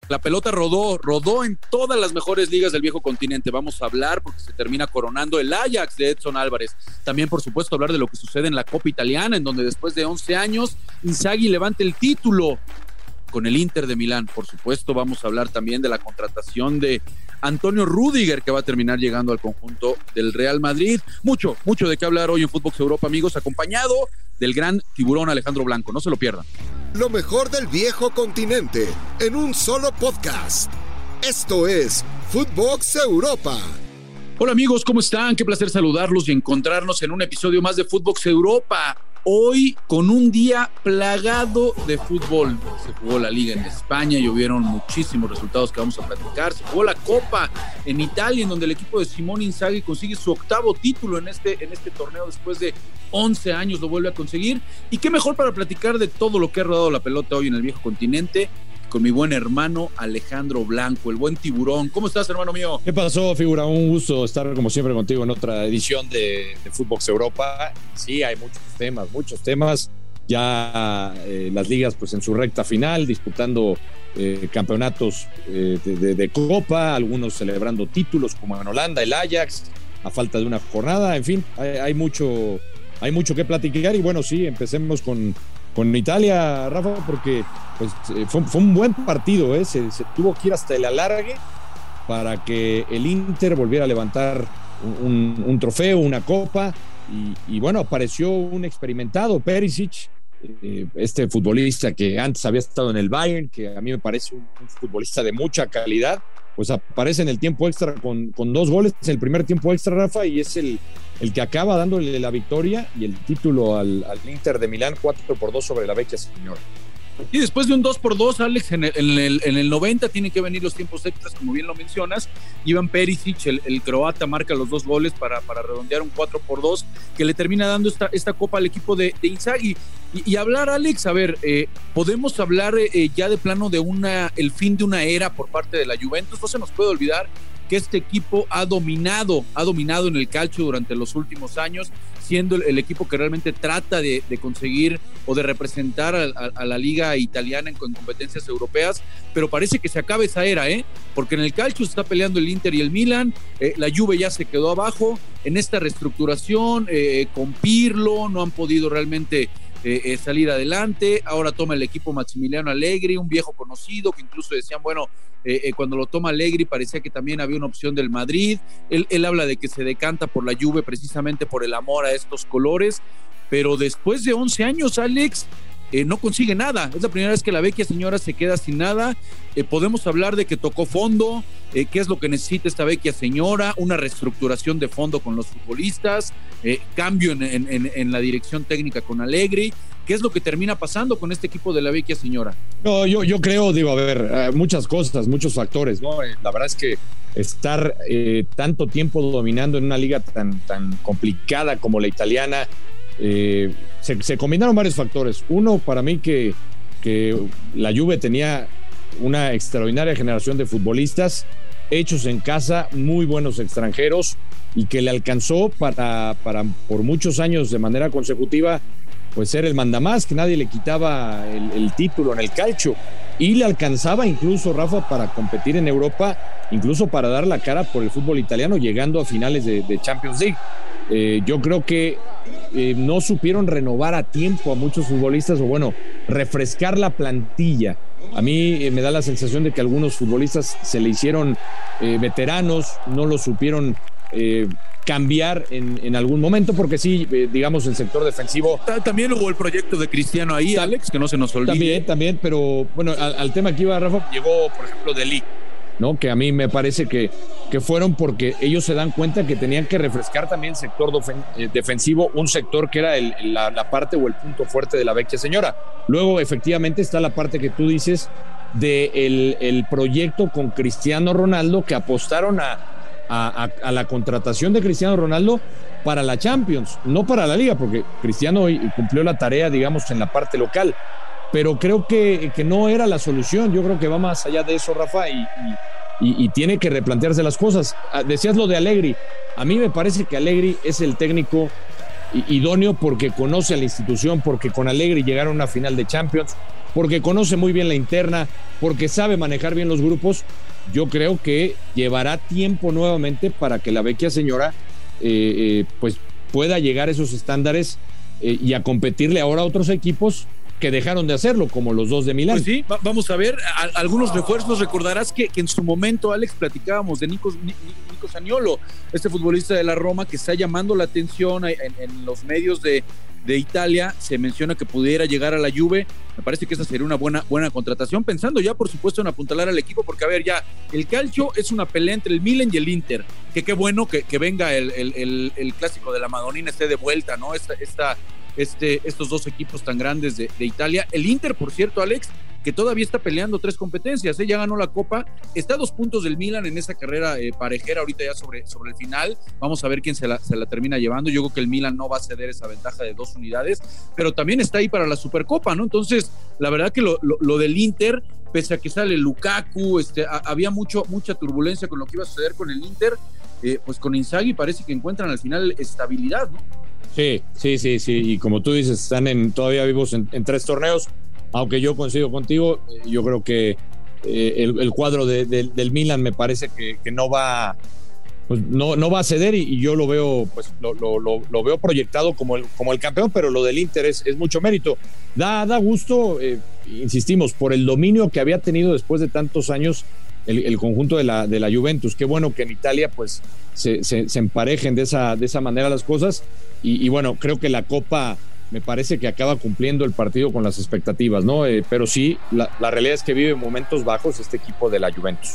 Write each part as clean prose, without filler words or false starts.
La pelota rodó en todas las mejores ligas del viejo continente. Vamos a hablar porque se termina coronando el Ajax de Edson Álvarez. También, por supuesto, hablar de lo que sucede en la Copa Italiana, en donde después de 11 años, Inzaghi levanta el título con el Inter de Milán. Por supuesto, vamos a hablar también de la contratación de Antonio Rüdiger, que va a terminar llegando al conjunto del Real Madrid. Mucho de qué hablar hoy en Footbox Europa, amigos, acompañado del gran tiburón Alejandro Blanco. No se lo pierdan. Lo mejor del viejo continente en un solo podcast. Esto es Footbox Europa. Hola amigos, ¿cómo están? Qué placer saludarlos y encontrarnos en un episodio más de Footbox Europa. Hoy con un día plagado de fútbol. Se jugó la Liga en España y hubieron muchísimos resultados que vamos a platicar. Se jugó la Copa en Italia, en donde el equipo de Simone Inzaghi consigue su 8º título en este torneo después de 11 años, lo vuelve a conseguir. Y qué mejor para platicar de todo lo que ha rodado la pelota hoy en el viejo continente con mi buen hermano Alejandro Blanco, el buen tiburón. ¿Cómo estás, hermano mío? ¿Qué pasó, figura? Un gusto estar como siempre contigo en otra edición de Footbox Europa. Sí, hay muchos temas. Ya las ligas pues en su recta final, disputando campeonatos de Copa, algunos celebrando títulos como en Holanda, el Ajax, a falta de una jornada. En fin, hay mucho que platicar y bueno, sí, empecemos con Italia, Rafa, porque pues, fue un buen partido, se tuvo que ir hasta el alargue para que el Inter volviera a levantar un trofeo, una copa, y bueno, apareció un experimentado Perisic, este futbolista que antes había estado en el Bayern, que a mí me parece un futbolista de mucha calidad, pues aparece en el tiempo extra con 2 goles, el primer tiempo extra, Rafa, y es el que acaba dándole la victoria y el título al Inter de Milán, 4-2 sobre la Vecchia Señora. Y después de un 2-2, Alex, en el 90 tienen que venir los tiempos extras, como bien lo mencionas. Ivan Perisic, el croata, marca los 2 goles para redondear un 4-2 que le termina dando esta copa al equipo de Inzaghi. Y hablar, Alex, a ver, podemos hablar ya de plano de el fin de una era por parte de la Juventus. No se nos puede olvidar que este equipo ha dominado en el calcio durante los últimos años, siendo el equipo que realmente trata de conseguir o de representar a la liga italiana en competencias europeas, pero parece que se acaba esa era, porque en el calcio se está peleando el Inter y el Milan, la Juve ya se quedó abajo, en esta reestructuración, con Pirlo, no han podido realmente salir adelante. Ahora toma el equipo Massimiliano Allegri, un viejo conocido que incluso decían, bueno, cuando lo toma Allegri parecía que también había una opción del Madrid. Él habla de que se decanta por la Juve precisamente por el amor a estos colores, pero después de 11 años, Alex, no consigue nada. Es la primera vez que la Vecchia Señora se queda sin nada. Podemos hablar de que tocó fondo, qué es lo que necesita esta Vecchia Señora, una reestructuración de fondo con los futbolistas, cambio en la dirección técnica con Allegri. ¿Qué es lo que termina pasando con este equipo de la Vecchia Señora? No, yo creo, a ver, muchas cosas, muchos factores, ¿no? La verdad es que estar tanto tiempo dominando en una liga tan complicada como la italiana, se combinaron varios factores. Uno, para mí, que la Juve tenía una extraordinaria generación de futbolistas hechos en casa, muy buenos extranjeros, y que le alcanzó para por muchos años de manera consecutiva pues ser el mandamás, que nadie le quitaba el título en el calcio, y le alcanzaba incluso, Rafa, para competir en Europa, incluso para dar la cara por el fútbol italiano, llegando a finales de Champions League. Yo creo que no supieron renovar a tiempo a muchos futbolistas, o bueno, refrescar la plantilla. A mí me da la sensación de que algunos futbolistas se le hicieron veteranos, no lo supieron cambiar en algún momento, porque sí, digamos, el sector defensivo. También hubo el proyecto de Cristiano ahí, Alex, que no se nos olvide. También, pero bueno, al tema que iba, Rafa, llegó, por ejemplo, De Ligt, ¿no? Que a mí me parece que fueron porque ellos se dan cuenta que tenían que refrescar también el sector defensivo, un sector que era la parte o el punto fuerte de la Vecchia Señora. Luego, efectivamente, está la parte que tú dices de el proyecto con Cristiano Ronaldo, que apostaron a la contratación de Cristiano Ronaldo para la Champions, no para la Liga, porque Cristiano cumplió la tarea, digamos, en la parte local, pero creo que no era la solución. Yo creo que va más allá de eso, Rafa, y tiene que replantearse las cosas. Decías lo de Allegri. A mí me parece que Allegri es el técnico idóneo porque conoce a la institución, porque con Allegri llegaron a una final de Champions, porque conoce muy bien la interna, porque sabe manejar bien los grupos. Yo creo que llevará tiempo nuevamente para que la vecchia señora pues pueda llegar a esos estándares y a competirle ahora a otros equipos que dejaron de hacerlo, como los dos de Milán. Pues sí, vamos a ver algunos refuerzos. Recordarás que en su momento, Alex, platicábamos de Nico Zaniolo, este futbolista de la Roma que está llamando la atención en los medios de Italia. Se menciona que pudiera llegar a la Juve. Me parece que esa sería una buena contratación, pensando ya, por supuesto, en apuntalar al equipo, porque a ver, ya el calcio es una pelea entre el Milan y el Inter, que qué bueno que venga el clásico de la Madonina, esté de vuelta, ¿no? Estos dos equipos tan grandes de Italia. El Inter, por cierto, Alex, que todavía está peleando 3 competencias, ya ganó la Copa, está a 2 puntos del Milan en esa carrera parejera ahorita ya sobre el final. Vamos a ver quién se la termina llevando. Yo creo que el Milan no va a ceder esa ventaja de 2 unidades, pero también está ahí para la Supercopa, ¿no? Entonces, la verdad que lo del Inter, pese a que sale Lukaku, había mucha turbulencia con lo que iba a suceder con el Inter, pues con Inzaghi parece que encuentran al final estabilidad, ¿no? Sí, y como tú dices, están todavía vivos en 3 torneos, aunque yo coincido contigo. Yo creo que el cuadro del Milan me parece que no va, pues no va a ceder, y yo lo veo, pues lo veo proyectado como el campeón, pero lo del Inter es mucho mérito. Da gusto, insistimos, por el dominio que había tenido después de tantos años el conjunto de la Juventus. Qué bueno que en Italia pues se emparejen de esa manera las cosas, y bueno, creo que la Copa me parece que acaba cumpliendo el partido con las expectativas, ¿no? Pero sí, la realidad es que vive momentos bajos este equipo de la Juventus.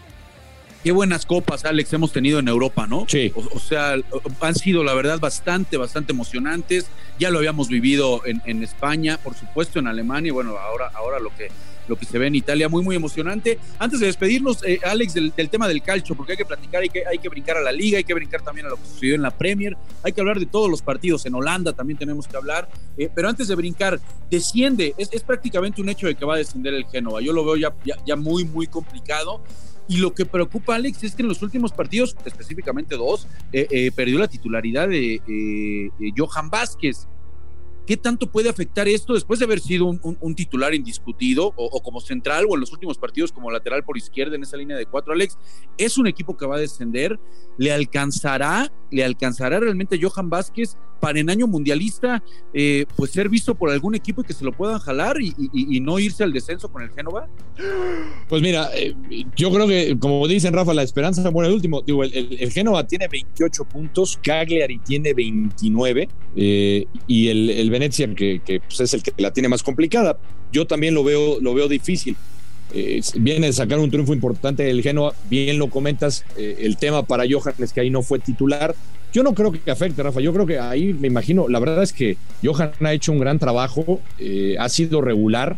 Qué buenas copas, Alex, hemos tenido en Europa, ¿no? Sí. O sea, han sido, la verdad, bastante emocionantes. Ya lo habíamos vivido en España, por supuesto, en Alemania, y bueno, ahora lo que se ve en Italia, muy emocionante. Antes de despedirnos, Alex, del tema del calcio, porque hay que platicar, hay que brincar a la Liga, hay que brincar también a lo que sucedió en la Premier, hay que hablar de todos los partidos. En Holanda también tenemos que hablar, pero antes de brincar, desciende, es prácticamente un hecho de que va a descender el Génova. Yo lo veo ya muy complicado. Y lo que preocupa, Alex, es que en los últimos partidos, específicamente 2, perdió la titularidad de Johan Vázquez. ¿Qué tanto puede afectar esto después de haber sido un titular indiscutido o como central, o en los últimos partidos como lateral por izquierda en esa línea de 4, Alex? Es un equipo que va a descender. ¿Le alcanzará realmente a Johan Vázquez para en año mundialista pues ser visto por algún equipo y que se lo puedan jalar y no irse al descenso con el Génova? Pues mira, yo creo que, como dicen, Rafa, la esperanza muere el último. Digo, el Génova tiene 28 puntos, Cagliari tiene 29, y el Venezia, que pues es el que la tiene más complicada. Yo también lo veo difícil. Viene de sacar un triunfo importante del Génova, bien lo comentas. El tema para Johan es que ahí no fue titular. Yo no creo que afecte, Rafa. Yo creo que ahí, me imagino, la verdad es que Johan ha hecho un gran trabajo, ha sido regular,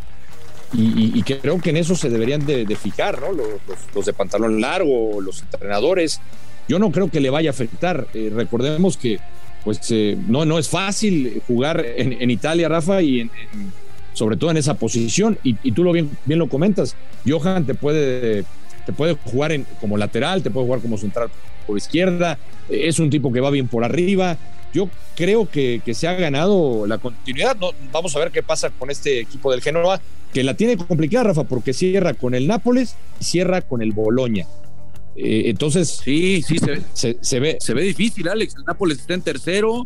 y creo que en eso se deberían de fijar, ¿no? Los de pantalón largo, los entrenadores. Yo no creo que le vaya a afectar. Recordemos que pues no es fácil jugar en Italia, Rafa, y sobre todo en esa posición, y tú bien lo comentas. Johan te puede jugar como lateral, te puede jugar como central por izquierda, es un tipo que va bien por arriba. Yo creo que se ha ganado la continuidad. No, vamos a ver qué pasa con este equipo del Génova, que la tiene complicada, Rafa, porque cierra con el Nápoles y cierra con el Bologna. Entonces sí, se ve difícil, Alex. El Nápoles está en tercero.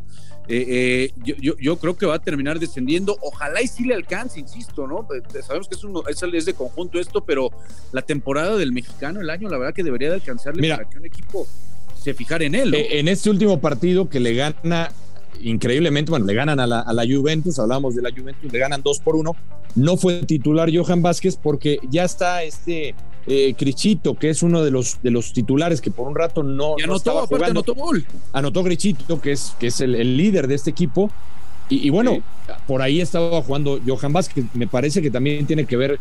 Yo creo que va a terminar descendiendo. Ojalá y sí le alcance, insisto, ¿no? Sabemos que es de conjunto esto, pero la temporada del mexicano, el año, la verdad que debería de alcanzarle para que un equipo se fijara en él, ¿no? En este último partido que le gana increíblemente, bueno, le ganan a la Juventus, hablamos de la Juventus, le ganan 2-1, no fue titular Johan Vázquez porque ya está Crichito, que es uno de los titulares que por un rato no estaba jugando. Anotó gol. Anotó Crichito, que es el líder de este equipo, y bueno, sí, por ahí estaba jugando Johan Vázquez. Me parece que también tiene que ver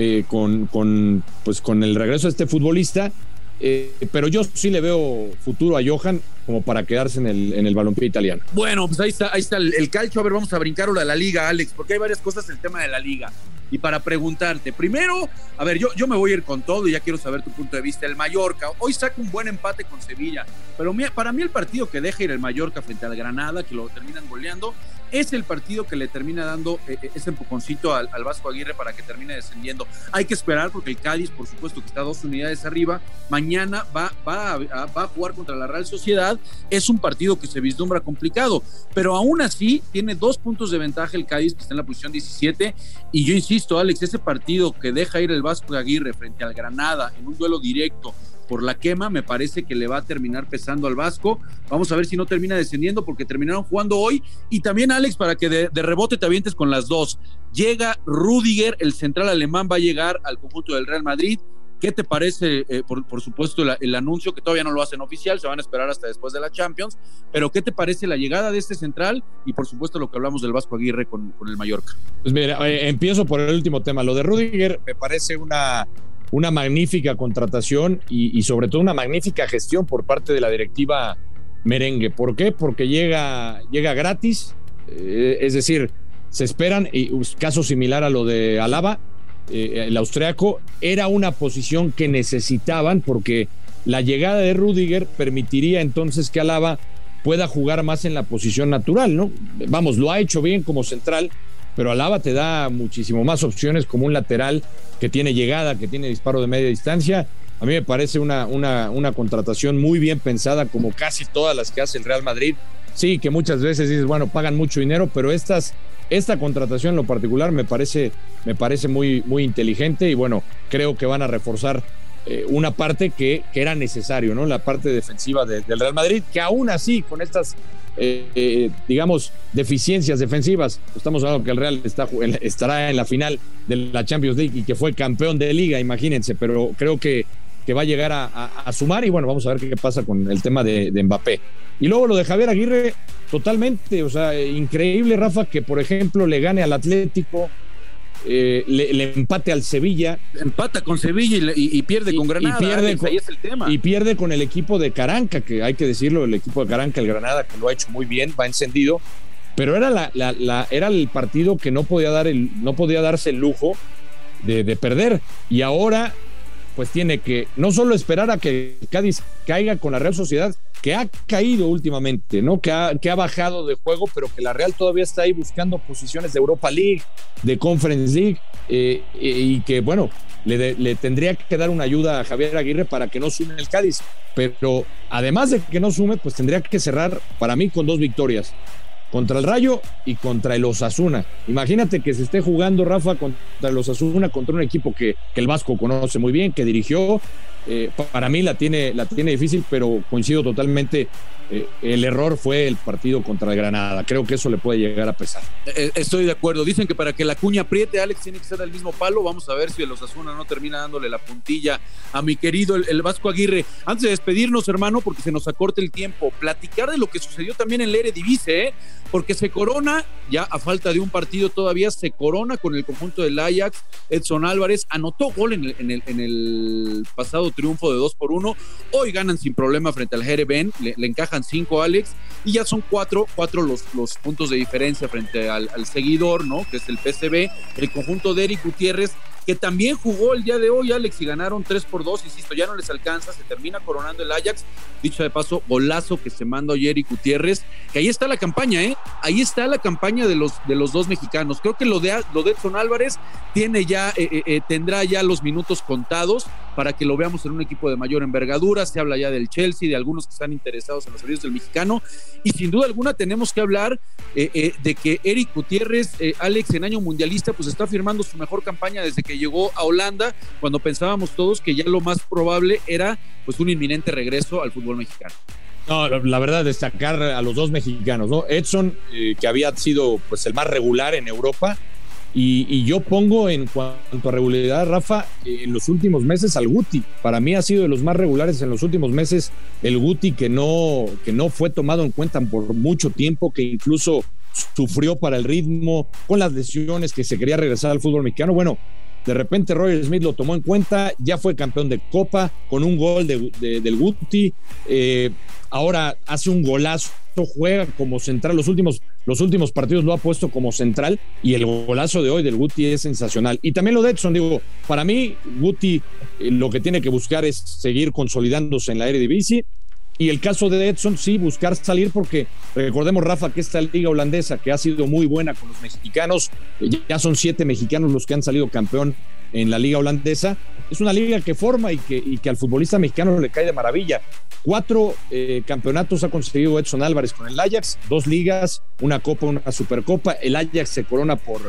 con el regreso de este futbolista, pero yo sí le veo futuro a Johan como para quedarse en el balompié italiano. Bueno, pues ahí está el calcio. A ver, vamos a brincar ahora a la Liga, Alex, porque hay varias cosas en el tema de la Liga. Y para preguntarte, primero, a ver, yo me voy a ir con todo y ya quiero saber tu punto de vista. El Mallorca hoy saca un buen empate con Sevilla, pero para mí el partido que deja ir el Mallorca frente al Granada, que lo terminan goleando, es el partido que le termina dando ese empujoncito al Vasco Aguirre para que termine descendiendo. Hay que esperar porque el Cádiz, por supuesto, que está 2 unidades arriba, mañana va a jugar contra la Real Sociedad. Es un partido que se vislumbra complicado, pero aún así tiene 2 puntos de ventaja el Cádiz, que está en la posición 17, y yo insisto, Alex, ese partido que deja ir el Vasco Aguirre frente al Granada en un duelo directo por la quema, me parece que le va a terminar pesando al Vasco. Vamos a ver si no termina descendiendo, porque terminaron jugando hoy. Y también, Alex, para que de rebote te avientes con las dos, llega Rüdiger, el central alemán, va a llegar al conjunto del Real Madrid. ¿Qué te parece, por supuesto, el anuncio, que todavía no lo hacen oficial, se van a esperar hasta después de la Champions, pero qué te parece la llegada de este central y, por supuesto, lo que hablamos del Vasco Aguirre con el Mallorca? Pues mira, empiezo por el último tema. Lo de Rüdiger me parece una magnífica contratación y sobre todo una magnífica gestión por parte de la directiva merengue. ¿Por qué? Porque llega gratis, es decir, se esperan, y caso similar a lo de Alaba, el austriaco, era una posición que necesitaban, porque la llegada de Rüdiger permitiría entonces que Alaba pueda jugar más en la posición natural, ¿no? Vamos, lo ha hecho bien como central, pero Alaba te da muchísimo más opciones como un lateral que tiene llegada, que tiene disparo de media distancia. A mí me parece una contratación muy bien pensada, como casi todas las que hace el Real Madrid. Sí, que muchas veces dices, bueno, pagan mucho dinero, pero esta contratación en lo particular me parece muy, muy inteligente, y bueno, creo que van a reforzar una parte que era necesario, ¿no? La parte defensiva del Real Madrid, que aún así, con estas digamos, deficiencias defensivas, estamos hablando que el Real estará en la final de la Champions League y que fue campeón de liga, imagínense, pero creo que va a llegar a sumar, y bueno, vamos a ver qué pasa con el tema de Mbappé. Y luego lo de Javier Aguirre, totalmente, o sea, increíble, Rafa, que por ejemplo le gane al Atlético, le empate al Sevilla. Empata con Sevilla y pierde con Granada. Ahí es el tema. Y pierde con el equipo de Caranca, que hay que decirlo, el equipo de Caranca, el Granada, que lo ha hecho muy bien, va encendido, pero era era el partido que no podía darse el lujo de perder, y ahora pues tiene que no solo esperar a que Cádiz caiga con la Real Sociedad, que ha caído últimamente, ¿no? Que ha bajado de juego, pero que la Real todavía está ahí buscando posiciones de Europa League, de Conference League, y que, bueno, le tendría que dar una ayuda a Javier Aguirre para que no sume el Cádiz. Pero además de que no sume, pues tendría que cerrar, para mí, con 2 victorias. Contra el Rayo y contra el Osasuna. Imagínate que se esté jugando, Rafa, contra el Osasuna, contra un equipo que el Vasco conoce muy bien, que dirigió. Para mí la tiene difícil, pero coincido totalmente. El error fue el partido contra el Granada. Creo que eso le puede llegar a pesar. Estoy de acuerdo. Dicen que para que la cuña apriete, Alex, tiene que ser al mismo palo. Vamos a ver si el Osasuna no termina dándole la puntilla a mi querido el Vasco Aguirre. Antes de despedirnos, hermano, porque se nos acorta el tiempo, platicar de lo que sucedió también en la Eredivisie, porque se corona, ya a falta de un partido todavía, se corona con el conjunto del Ajax. Edson Álvarez anotó gol en el pasado triunfo de 2-1. Hoy ganan sin problema frente al Heerenveen, le encajan 5, Alex, y ya son 4 los puntos de diferencia frente al seguidor, ¿no? Que es el PSV, el conjunto de Eric Gutiérrez, que también jugó el día de hoy, Alex, y ganaron 3-2, insisto, ya no les alcanza, se termina coronando el Ajax. Dicho de paso, golazo que se manda hoy Eric Gutiérrez, que ahí está la campaña, ahí está la campaña de los dos mexicanos. Creo que lo de Edson Álvarez tendrá ya los minutos contados para que lo veamos en un equipo de mayor envergadura. Se habla ya del Chelsea, de algunos que están interesados en los servicios del mexicano, y sin duda alguna tenemos que hablar de que Eric Gutiérrez, Alex, en año mundialista, pues está firmando su mejor campaña desde que llegó a Holanda, cuando pensábamos todos que ya lo más probable era pues un inminente regreso al fútbol mexicano. No, la verdad, destacar a los dos mexicanos, ¿no? Edson, que había sido pues el más regular en Europa, y yo pongo en cuanto a regularidad, Rafa, en los últimos meses al Guti. Para mí ha sido de los más regulares en los últimos meses el Guti, que no fue tomado en cuenta por mucho tiempo, que incluso sufrió para el ritmo con las lesiones, que se quería regresar al fútbol mexicano. Bueno, de repente Roger Smith lo tomó en cuenta, ya fue campeón de Copa con un gol del Guti, ahora hace un golazo, juega como central, los últimos partidos lo ha puesto como central, y el golazo de hoy del Guti es sensacional. Y también lo de Edson, digo, para mí Guti lo que tiene que buscar es seguir consolidándose en la Eredivisie, Y el caso de Edson, sí, buscar salir, porque recordemos, Rafa, que esta liga holandesa, que ha sido muy buena con los mexicanos, ya son 7 mexicanos los que han salido campeón en la liga holandesa, es una liga que forma y que al futbolista mexicano le cae de maravilla. 4 campeonatos ha conseguido Edson Álvarez con el Ajax, 2 ligas, una copa, una supercopa. El Ajax se corona por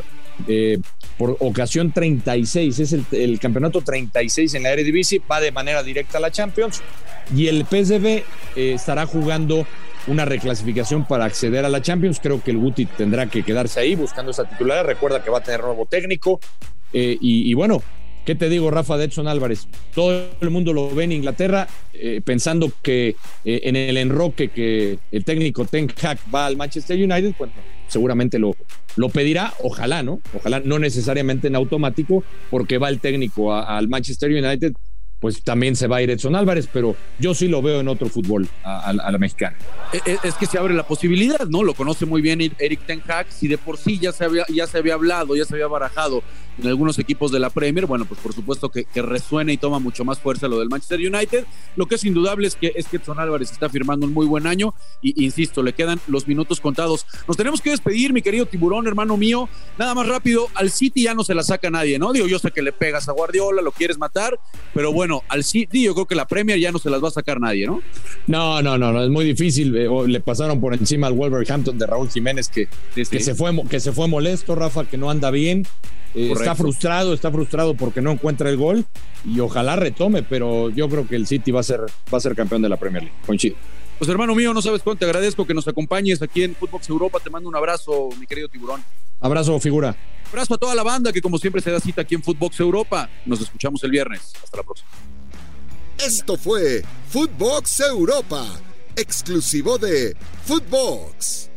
ocasión 36, es el campeonato 36 en la Eredivisie, va de manera directa a la Champions, y el PSV estará jugando una reclasificación para acceder a la Champions. Creo que el Guti tendrá que quedarse ahí buscando esa titularidad. Recuerda que va a tener nuevo técnico, y bueno, ¿qué te digo, Rafa, de Edson Álvarez? Todo el mundo lo ve en Inglaterra, pensando que en el enroque que el técnico Ten Hag va al Manchester United, pues seguramente lo pedirá, ojalá, ¿no? Ojalá, no necesariamente en automático, porque va el técnico al Manchester United, pues también se va a ir Edson Álvarez, pero yo sí lo veo en otro fútbol a la mexicana. Es que se abre la posibilidad, ¿no? Lo conoce muy bien Erik ten Hag. Si de por sí ya se había hablado, ya se había barajado en algunos equipos de la Premier, bueno, pues por supuesto que resuena y toma mucho más fuerza lo del Manchester United. Lo que es indudable es que Edson Álvarez está firmando un muy buen año y insisto, le quedan los minutos contados. Nos tenemos que despedir, mi querido Tiburón, hermano mío. Nada más rápido, al City ya no se la saca nadie, ¿no? Digo, yo sé que le pegas a Guardiola, lo quieres matar, pero bueno, al City yo creo que la Premier ya no se las va a sacar nadie, ¿no? No, es muy difícil. Le pasaron por encima al Wolverhampton de Raúl Jiménez, que se fue molesto, Rafa, que no anda bien. Está frustrado porque no encuentra el gol, y ojalá retome, pero yo creo que el City va a ser campeón de la Premier League. Coincido. Pues hermano mío, no sabes cuánto te agradezco que nos acompañes aquí en Footbox Europa. Te mando un abrazo, mi querido Tiburón. Abrazo, figura. Abrazo a toda la banda que como siempre se da cita aquí en Footbox Europa. Nos escuchamos el viernes. Hasta la próxima. Esto fue Footbox Europa, exclusivo de Footbox.